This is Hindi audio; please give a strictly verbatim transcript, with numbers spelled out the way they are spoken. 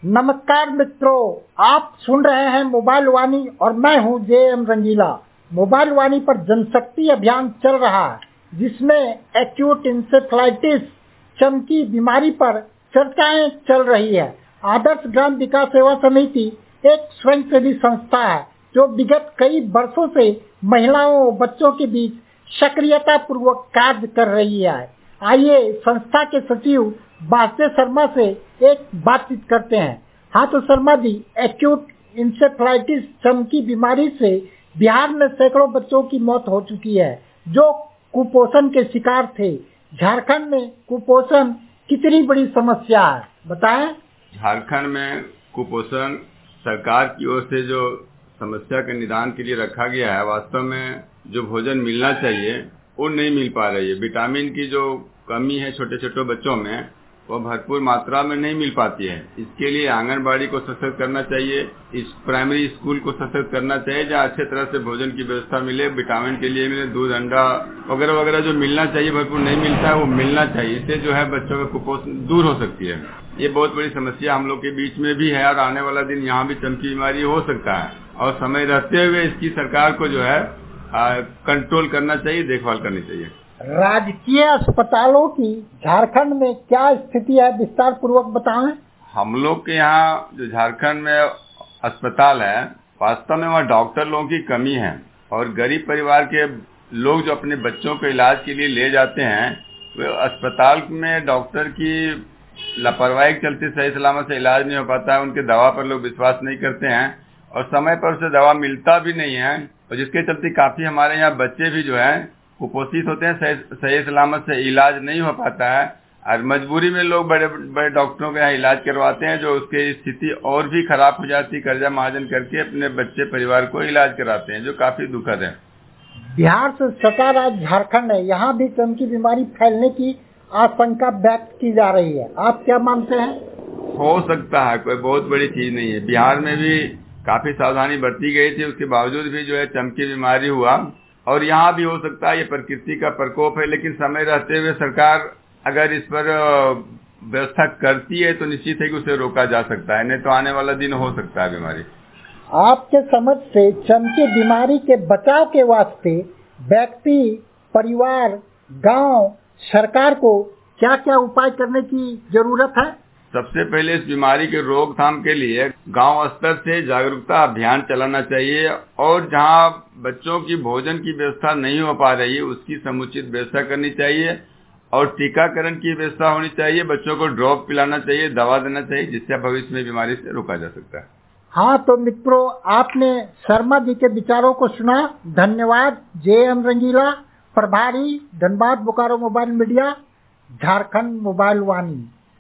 नमस्कार मित्रों, आप सुन रहे हैं मोबाइल वाणी और मैं हूं जे एम रंगीला। मोबाइल वाणी पर जनशक्ति अभियान चल रहा है, जिसमें एक्यूट इंसेफ्लाइटिस चमकी बीमारी पर चर्चाएं चल रही है। आदर्श ग्राम विकास सेवा समिति एक स्वयंसेवी संस्था है जो विगत कई वर्षों से महिलाओं और बच्चों के बीच सक्रियता पूर्वक कार्य कर रही है। आइए संस्था के सचिव वासुदेव शर्मा से एक बातचीत करते हैं। हाँ तो शर्मा जी, एक्यूट इंसेफ्लाइटिस चमकी बीमारी से बिहार में सैकड़ों बच्चों की मौत हो चुकी है जो कुपोषण के शिकार थे। झारखंड में कुपोषण कितनी बड़ी समस्या है, बताएं। झारखंड में कुपोषण सरकार की ओर से जो समस्या के निदान के लिए रखा गया है, वास्तव में जो भोजन मिलना चाहिए वो नहीं मिल पा रही है। विटामिन की जो कमी है छोटे छोटे बच्चों में, वो भरपूर मात्रा में नहीं मिल पाती है। इसके लिए आंगनबाड़ी को सशक्त करना चाहिए, इस प्राइमरी स्कूल को सशक्त करना चाहिए जहाँ अच्छे तरह से भोजन की व्यवस्था मिले, विटामिन के लिए मिले, दूध अंडा वगैरह वगैरह जो मिलना चाहिए भरपूर नहीं मिलता है, वो मिलना चाहिए। इससे जो है बच्चों का कुपोषण दूर हो सकती है। ये बहुत बड़ी समस्या हम लोग के बीच में भी है और आने वाला दिन यहाँ भी चमकी बीमारी हो सकता है और समय रहते हुए इसकी सरकार को जो है आ, कंट्रोल करना चाहिए, देखभाल करनी चाहिए। राजकीय अस्पतालों की झारखंड में क्या स्थिति है, विस्तार पूर्वक बताएं। हम लोग के यहाँ जो झारखंड में अस्पताल है, वास्तव में वहाँ डॉक्टर लोगों की कमी है और गरीब परिवार के लोग जो अपने बच्चों के इलाज के लिए ले जाते हैं, वे अस्पताल में डॉक्टर की लापरवाही के चलते सही सलामत से इलाज नहीं हो पाता है। उनके दवा पर लोग विश्वास नहीं करते हैं और समय पर उसे दवा मिलता भी नहीं है, और जिसके चलते काफी हमारे यहाँ बच्चे भी जो है कुपोषित होते हैं, सही, सही सलामत से इलाज नहीं हो पाता है और मजबूरी में लोग बड़े बड़े डॉक्टरों के यहाँ इलाज करवाते हैं, जो उसकी स्थिति और भी खराब हो जाती, कर्जा महाजन करके अपने बच्चे परिवार को इलाज कराते हैं, जो काफी दुखद है। बिहार से सटा राज्य झारखंड है, यहाँ भी चमकी बीमारी फैलने की आशंका व्यक्त की जा रही है, आप क्या मानते हैं? हो सकता है, कोई बहुत बड़ी चीज नहीं है। बिहार में भी काफी सावधानी बरती गई थी, उसके बावजूद भी जो है चमकी बीमारी हुआ और यहाँ भी हो सकता है। ये प्रकृति का प्रकोप है, लेकिन समय रहते हुए सरकार अगर इस पर व्यवस्था करती है तो निश्चित है कि उसे रोका जा सकता है, नहीं तो आने वाला दिन हो सकता है बीमारी। आपके समझ से चमकी बीमारी के बचाव के वास्ते व्यक्ति, परिवार, गांव, सरकार को क्या क्या उपाय करने की जरूरत है? सबसे पहले इस बीमारी के रोकथाम के लिए गांव स्तर से जागरूकता अभियान चलाना चाहिए और जहां बच्चों की भोजन की व्यवस्था नहीं हो पा रही है उसकी समुचित व्यवस्था करनी चाहिए और टीकाकरण की व्यवस्था होनी चाहिए। बच्चों को ड्रॉप पिलाना चाहिए, दवा देना चाहिए, जिससे भविष्य में बीमारी से रोका जा सकता है। हाँ तो मित्रों, आपने शर्मा जी के विचारों को सुना। धन्यवाद। जे एम रंगीला, प्रभारी, Dhanbad, Bokaro mobile media, Jharkhand mobile वाणी।